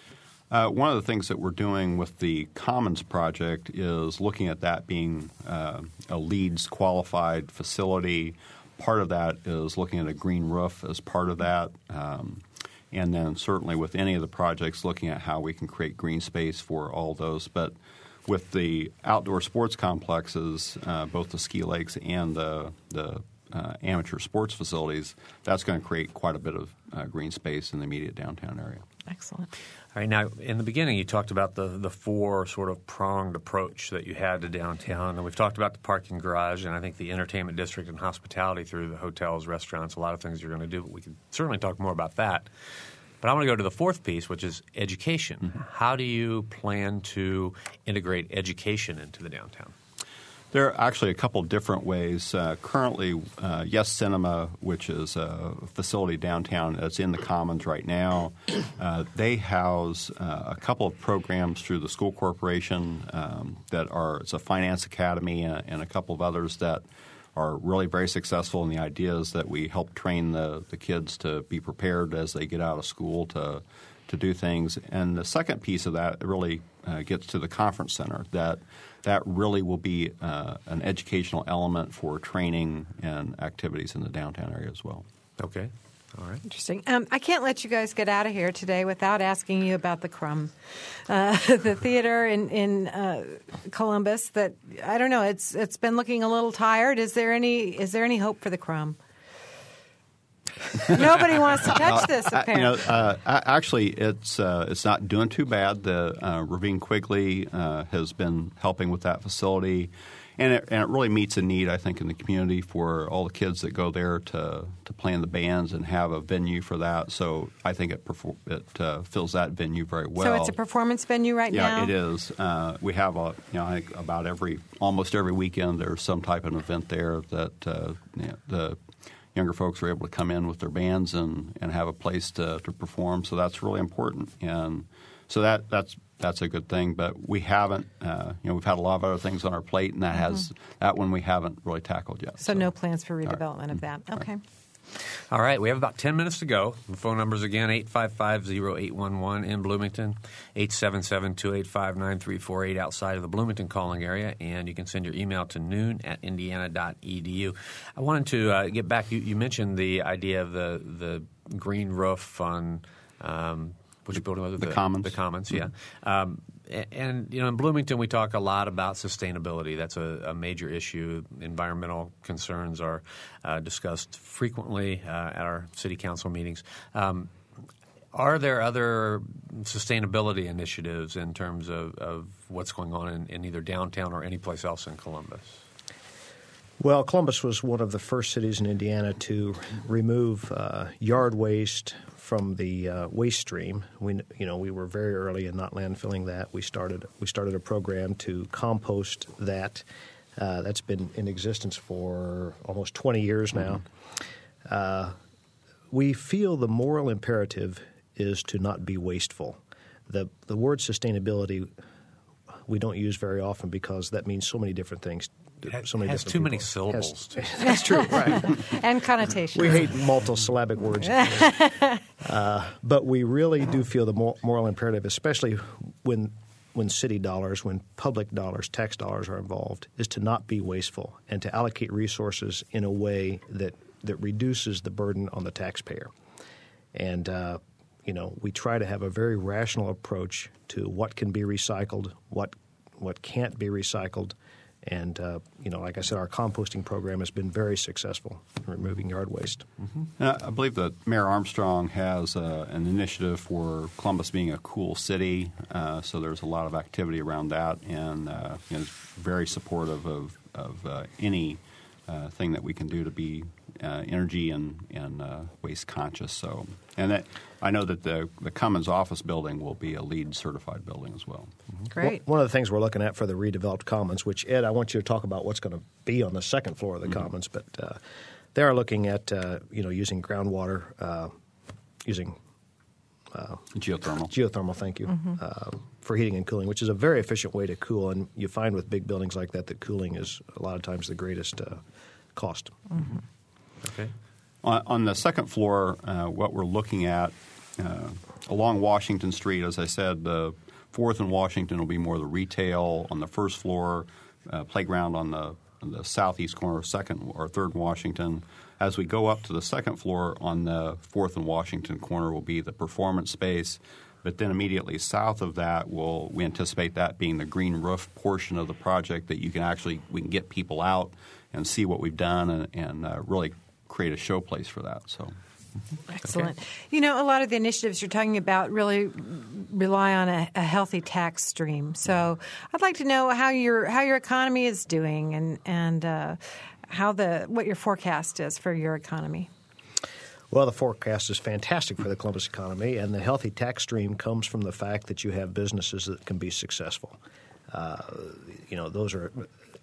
Uh, one of the things that we're doing with the Commons project is looking at that being uh, a LEEDs qualified facility. Part of that is looking at a green roof as part of that. Um, And then certainly with any of the projects, looking at how we can create green space for all those. But with the outdoor sports complexes, uh, both the ski lakes and the, the uh, amateur sports facilities, that's going to create quite a bit of uh, green space in the immediate downtown area. Excellent. All right. Now, in the beginning, you talked about the, the four sort of pronged approach that you had to downtown. And we've talked about the parking garage and I think the entertainment district and hospitality through the hotels, restaurants, a lot of things you're going to do. But we can certainly talk more about that. But I want to go to the fourth piece, which is education. Mm-hmm. How do you plan to integrate education into the downtown? There are actually a couple different ways. Uh, currently, uh, Yes Cinema, which is a facility downtown that's in the Commons right now, uh, they house uh, a couple of programs through the school corporation um, that are – it's a finance academy and, and a couple of others that are really very successful. And the idea is that we help train the, the kids to be prepared as they get out of school to to do things. And the second piece of that really uh, gets to the conference center, that – that really will be uh, an educational element for training and activities in the downtown area as well. Okay. All right. Interesting. Um, I can't let you guys get out of here today without asking you about the Crumb, uh, the theater in, in uh, Columbus that, I don't know, it's it's been looking a little tired. Is there any is there any hope for the Crumb? Nobody wants to touch this, apparently. You know, uh, actually, it's uh, it's not doing too bad. The uh, Ravine Quigley uh, has been helping with that facility, and it, and it really meets a need, I think, in the community for all the kids that go there to, to play in the bands and have a venue for that. So I think it perfor- it uh, fills that venue very well. So it's a performance venue right yeah, now? Yeah, it is. Uh, we have a you know I think about every almost every weekend there's some type of event there that uh, you know, the younger folks are able to come in with their bands and, and have a place to, to perform. So that's really important. And so that that's that's a good thing. But we haven't, uh, you know, we've had a lot of other things on our plate, and that mm-hmm. has that one we haven't really tackled yet. So, so. no plans for redevelopment right. of that. Okay. Right. All right, we have about ten minutes to go. The phone numbers again, eight five five, oh eight one one in Bloomington, eight seven seven, two eight five, nine three four eight outside of the Bloomington calling area, and you can send your email to noon at indiana dot e d u. I wanted to uh, get back. You, you mentioned the idea of the, the green roof on um, which building was it? The, the Commons. The Commons, mm-hmm. yeah. Um, And, you know, in Bloomington, we talk a lot about sustainability. That's a, a major issue. Environmental concerns are uh, discussed frequently uh, at our city council meetings. Um, are there other sustainability initiatives in terms of, of what's going on in, in either downtown or any place else in Columbus? Well, Columbus was one of the first cities in Indiana to remove uh, yard waste from the uh, waste stream. We, you know, we were very early in not landfilling that. We started we started a program to compost that. Uh, that's been in existence for almost twenty years now. Mm-hmm. Uh, we feel the moral imperative is to not be wasteful. The the word sustainability we don't use very often because that means so many different things. It so many has different too people. many syllables. Has, that's true, right. And connotations. We hate multisyllabic words. uh, but we really do feel the moral imperative, especially when when city dollars, when public dollars, tax dollars are involved, is to not be wasteful and to allocate resources in a way that, that reduces the burden on the taxpayer. And, uh, you know, we try to have a very rational approach to what can be recycled, what what can't be recycled. And, uh, you know, like I said, our composting program has been very successful in removing yard waste. Mm-hmm. Uh, I believe that Mayor Armstrong has uh, an initiative for Columbus being a cool city. Uh, so there's a lot of activity around that, and uh, you know, is very supportive of, of uh, any uh, thing that we can do to be uh, energy and, and uh, waste conscious. So, and that, I know that the, the Commons office building will be a LEED certified building as well. Mm-hmm. Great. One of the things we're looking at for the redeveloped Commons, which, Ed, I want you to talk about what's going to be on the second floor of the mm-hmm. Commons, but uh, they are looking at, uh, you know, using groundwater, uh, using uh, geothermal. Geothermal, thank you, mm-hmm. uh, for heating and cooling, which is a very efficient way to cool. And you find with big buildings like that that cooling is a lot of times the greatest uh, cost. Mm-hmm. Okay. On, on the second floor, uh, what we're looking at uh, along Washington Street, as I said, the fourth and Washington will be more the retail on the first floor, uh, playground on the, on the southeast corner, second or third Washington. As we go up to the second floor on the fourth and Washington corner will be the performance space. But then immediately south of that, will we anticipate that being the green roof portion of the project that you can actually we can get people out and see what we've done and, and uh, really create a showplace for that. So. Excellent. Okay. You know, a lot of the initiatives you're talking about really rely on a, a healthy tax stream. So I'd like to know how your how your economy is doing and and uh, how the what your forecast is for your economy. Well, the forecast is fantastic for the Columbus economy, and the healthy tax stream comes from the fact that you have businesses that can be successful. Uh, you know, those are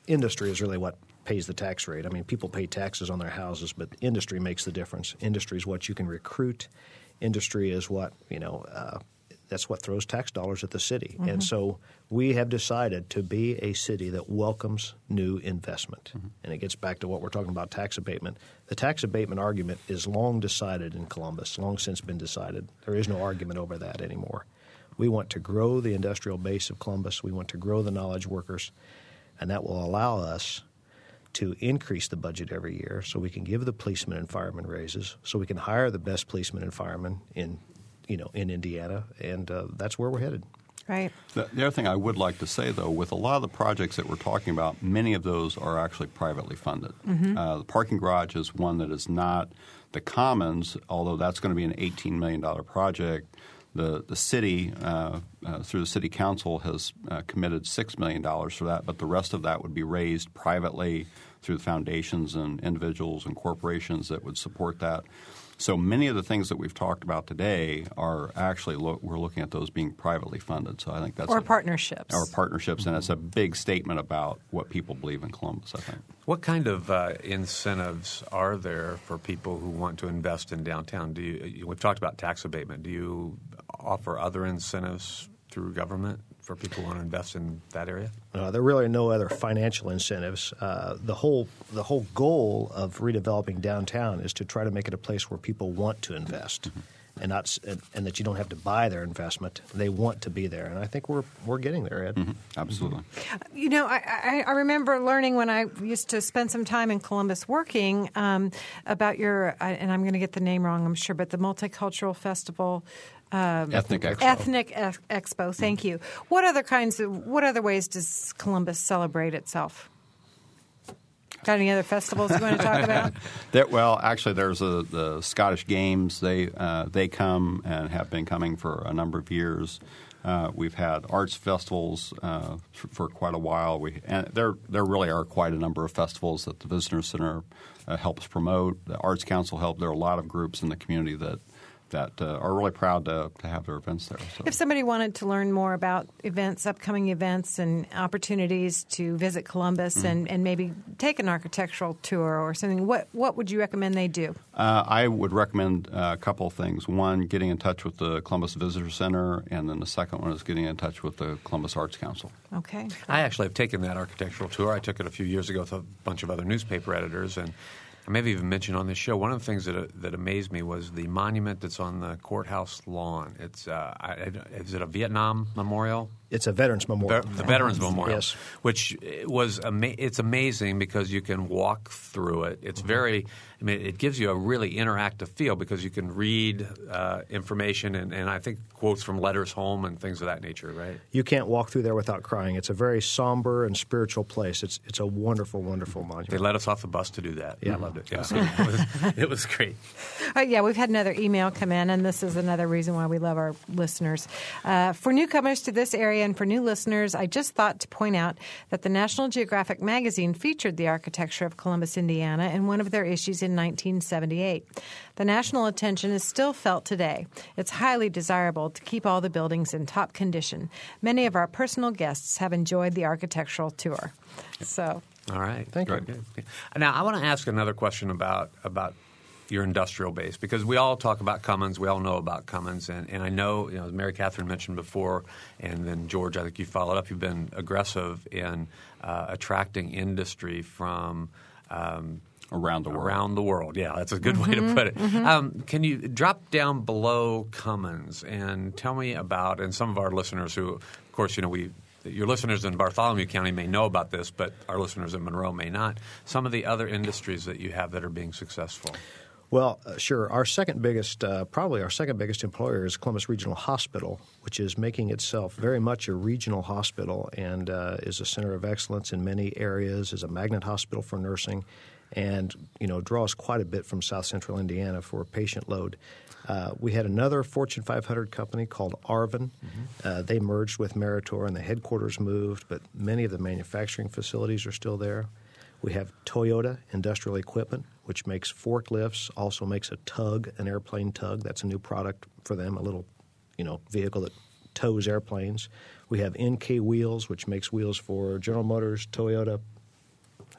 industry is really what pays the tax rate. I mean, people pay taxes on their houses, but industry makes the difference. Industry is what you can recruit. Industry is what, you know, uh, that's what throws tax dollars at the city. Mm-hmm. And so we have decided to be a city that welcomes new investment. Mm-hmm. And it gets back to what we're talking about, tax abatement. The tax abatement argument is long decided in Columbus, long since been decided. There is no argument over that anymore. We want to grow the industrial base of Columbus. We want to grow the knowledge workers, and that will allow us to increase the budget every year so we can give the policemen and firemen raises, so we can hire the best policemen and firemen in, you know, in Indiana, and uh, that's where we're headed. Right. The, the other thing I would like to say, though, with a lot of the projects that we're talking about, many of those are actually privately funded. Mm-hmm. Uh, the parking garage is one that is not. The Commons, although that's going to be an eighteen million dollars project, the, the city, uh, uh, through the city council, has uh, committed six million dollars for that, but the rest of that would be raised privately through the foundations and individuals and corporations that would support that. So many of the things that we've talked about today are actually lo- we're looking at those being privately funded. So I think that's or a, partnerships or partnerships, mm-hmm. and it's a big statement about what people believe in Columbus, I think. What kind of uh, incentives are there for people who want to invest in downtown? Do you, we've talked about tax abatement. Do you offer other incentives through government for people who want to invest in that area? Uh, there really are no other financial incentives. Uh, the whole the whole goal of redeveloping downtown is to try to make it a place where people want to invest, mm-hmm. and not and, and that you don't have to buy their investment. They want to be there, and I think we're we're getting there, Ed. Mm-hmm. Absolutely. You know, I, I, I remember learning when I used to spend some time in Columbus working um, about your, and I'm going to get the name wrong, I'm sure, but the Multicultural Festival. Um, Ethnic Expo. Ethnic ex- Expo. Thank you. What other kinds of what other ways does Columbus celebrate itself? Got any other festivals you want to talk about? There, well, actually, there's a, the Scottish Games. They uh, they come and have been coming for a number of years. Uh, we've had arts festivals uh, for, for quite a while. We and there there really are quite a number of festivals that the Visitor Center uh, helps promote. The Arts Council help. There are a lot of groups in the community that. that uh, are really proud to, to have their events there. So. If somebody wanted to learn more about events, upcoming events, and opportunities to visit Columbus mm-hmm. and, and maybe take an architectural tour or something, what, what would you recommend they do? Uh, I would recommend uh, a couple of things. One, getting in touch with the Columbus Visitor Center, and then the second one is getting in touch with the Columbus Arts Council. Okay. I actually have taken that architectural tour. I took it a few years ago with a bunch of other newspaper editors, and I maybe even mentioned on this show, one of the things that uh, that amazed me was the monument that's on the courthouse lawn. It's uh, I, is it a Vietnam memorial? It's a Veterans Memorial. Be- the Veterans Memorial, yes. Which was ama- it's amazing because you can walk through it. It's mm-hmm. very I mean, it gives you a really interactive feel because you can read uh, information and, and I think quotes from letters home and things of that nature, right? You can't walk through there without crying. It's a very somber and spiritual place. It's it's a wonderful, wonderful monument. They let us off the bus to do that. Yeah. I loved it. Yeah. it, was, it was great. Uh, yeah, we've had another email come in, and this is another reason why we love our listeners. Uh, for newcomers to this area and for new listeners, I just thought to point out that the National Geographic magazine featured the architecture of Columbus, Indiana, in one of their issues in nineteen seventy-eight. The national attention is still felt today. It's highly desirable to keep all the buildings in top condition. Many of our personal guests have enjoyed the architectural tour. So, all right, thank Great. you. Now, I want to ask another question about about your industrial base, because we all talk about Cummins, we all know about Cummins, and, and I know, you know, as Mary Catherine mentioned before, and then George, I think you followed up, you've been aggressive in uh, attracting industry from um, around the world. Around the world, yeah, that's a good mm-hmm, way to put it. Mm-hmm. Um, can you drop down below Cummins and tell me about, and some of our listeners who, of course, you know, we your listeners in Bartholomew County may know about this, but our listeners in Monroe may not, some of the other industries that you have that are being successful. Well, uh, sure. Our second biggest, uh, probably our second biggest employer is Columbus Regional Hospital, which is making itself very much a regional hospital and uh, is a center of excellence in many areas, is a magnet hospital for nursing, and, you know, draws quite a bit from South Central Indiana for patient load. Uh, we had another Fortune five hundred company called Arvin. Mm-hmm. Uh, they merged with Meritor and the headquarters moved, but many of the manufacturing facilities are still there. We have Toyota Industrial Equipment, which makes forklifts, also makes a tug, an airplane tug. That's a new product for them, a little, you know, vehicle that tows airplanes. We have N K Wheels, which makes wheels for General Motors, Toyota,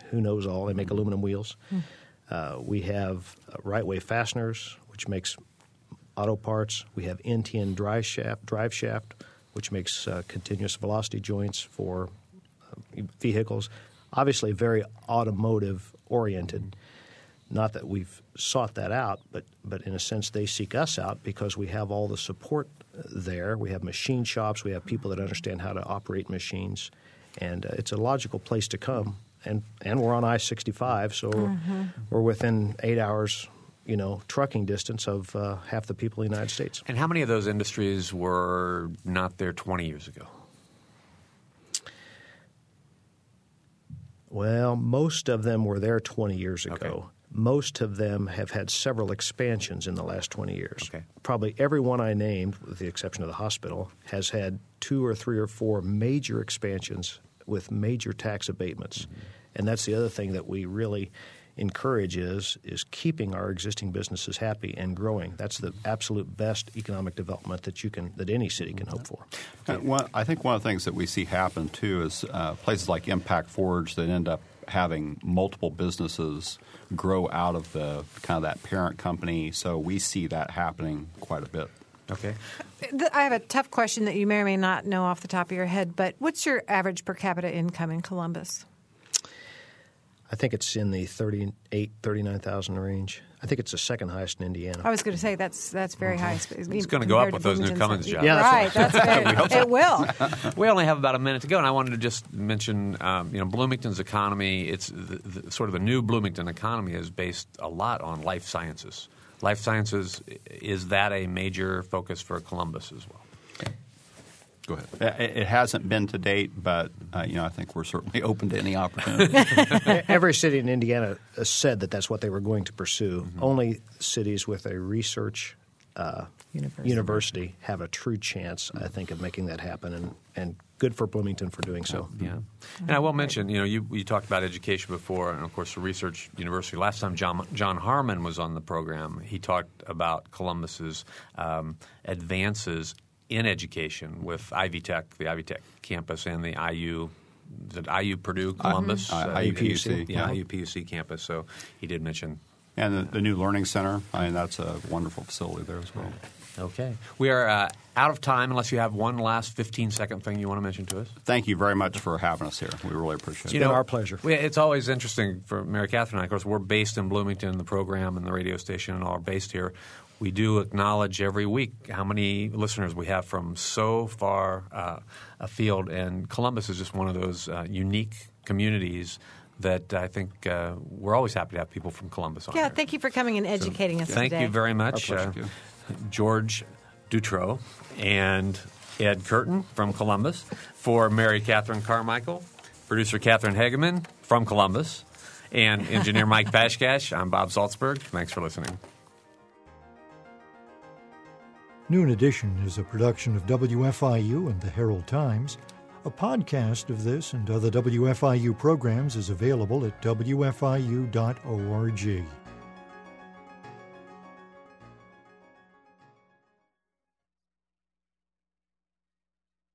who knows all. They make aluminum wheels. Mm. Uh, we have uh, Right Way Fasteners, which makes auto parts. We have N T N Drive Shaft, drive shaft which makes uh, continuous velocity joints for uh, vehicles. Obviously very automotive-oriented. Not that we've sought that out, but, but in a sense they seek us out because we have all the support there. We have machine shops. We have people that understand how to operate machines. And uh, it's a logical place to come. And and we're on I sixty-five, so mm-hmm. we're within eight hours, you know, trucking distance of uh, half the people in the United States. And how many of those industries were not there twenty years ago? Well, most of them were there twenty years ago. Okay. Most of them have had several expansions in the last twenty years. Okay. Probably every one I named, with the exception of the hospital, has had two or three or four major expansions with major tax abatements. Mm-hmm. And that's the other thing that we really encourage is is keeping our existing businesses happy and growing. That's the absolute best economic development that you can that any city can hope for. Okay. One, I think one of the things that we see happen too is uh, places like Impact Forge that end up having multiple businesses grow out of the kind of that parent company. So we see that happening quite a bit. Okay. I have a tough question that you may or may not know off the top of your head, but what's your average per capita income in Columbus? I think it's in the thirty-eight, thirty-nine thousand range. I think it's the second highest in Indiana. I was going to say that's that's very high. It's going to go up with those new Cummins jobs. Yeah, right. that's right. That's very, it will. We only have about a minute to go, and I wanted to just mention, um, you know, Bloomington's economy. It's the, the, sort of the new Bloomington economy is based a lot on life sciences. Life sciences, is that a major focus for Columbus as well? Go ahead. It, it hasn't been to date, but uh, you know, I think we're certainly open to any opportunity. Every city in Indiana said that that's what they were going to pursue. Mm-hmm. Only cities with a research uh, university. university have a true chance, I think, of making that happen, and, and good for Bloomington for doing so. Yeah. And I will mention, you know, you, you talked about education before, and of course the research university. Last time John, John Harmon was on the program, he talked about Columbus's um, advances in education with Ivy Tech, the Ivy Tech campus, and the I U, the I U Purdue Columbus, uh, I U P U C, yeah, I U P U C campus. So he did mention, and the, the new learning center. I mean, that's a wonderful facility there as well. Okay, we are uh, out of time. Unless you have one last fifteen second thing you want to mention to us. Thank you very much for having us here. We really appreciate it. You know, our pleasure. We, it's always interesting for Mary Catherine and I. Of course, we're based in Bloomington. The program and the radio station and all are based here. We do acknowledge every week how many listeners we have from so far uh, afield, and Columbus is just one of those uh, unique communities that I think uh, we're always happy to have people from Columbus on Yeah, here. thank you for coming and educating so, us thank today. Thank you very much, uh, George Dutrow and Ed Curtin from Columbus. For Mary Catherine Carmichael, producer Catherine Hageman from Columbus, and engineer Mike Pashkash, I'm Bob Salzberg. Thanks for listening. Noon Edition is a production of W F I U and the Herald Times. A podcast of this and other W F I U programs is available at W F I U dot org.